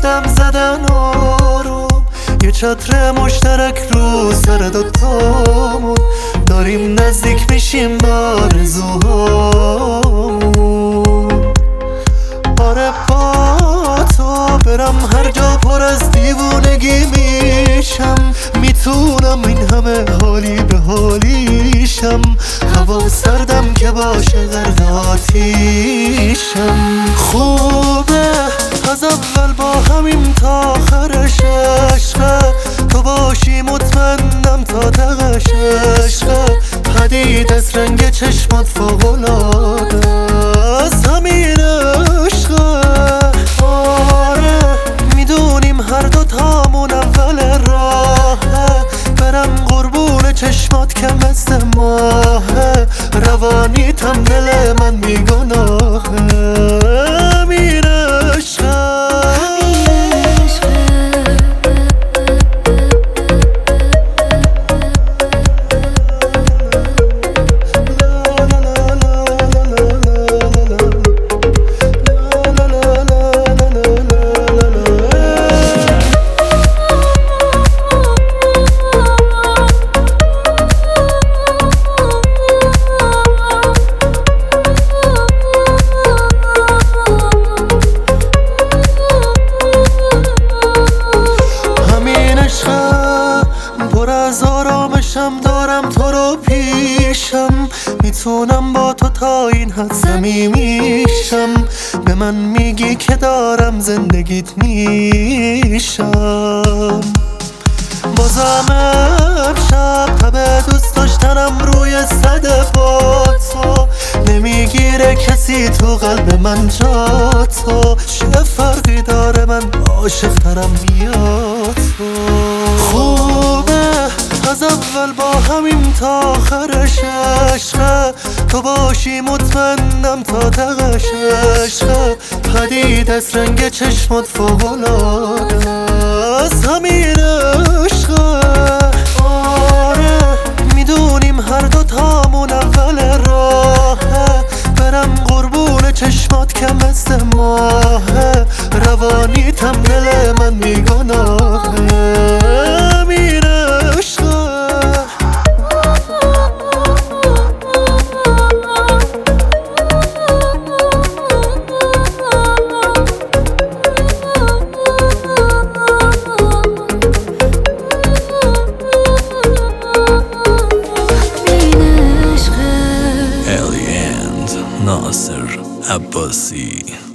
دم زدن آروم، یه چتر مشترک رو سر دوتامون، داریم نزدیک میشیم به آرزوهامون. آره با تو برم هر جا پر از دیوونگی میشم، میتونم این همه حالی به حالیشم، هوا سردم که باشه غرق آتیشم. خوبه از اول با همیم تا آخرش عشقه، تو باشی مطمئنم تا تقش عشقه، پدید از رنگ چشمات فوق‌العاده است همین عشقه. آره میدونیم هر دوتامون اول راهه، برم قربون چشمات که مثل ماهه، روانیتم دل من بیگناهه. همین عشقه پر از آرامشم، دارم تو رو پیشم، میتونم با تو تا این حد صمیمیشم، به من میگی که دارم زندگیت میشم. بازم امشب تب دوست داشتنم روی صد با تو، نمیگیره کسی تو قلب من جا تو، چه فرقی داره من عاشق ترم یا تو. خوبه از اول با همیم تا آخرش عشقه، تو باشی مطمئنم تا تقش عشقه، پدید از رنگ چشمات فوق‌العاده است همین عشقه. آره میدونیم هر دوتامون اول راهه، برم قربون چشمات که مثل ماهه، روانیتم دل من بیگناهه. همین عشقه ناصر عباسی.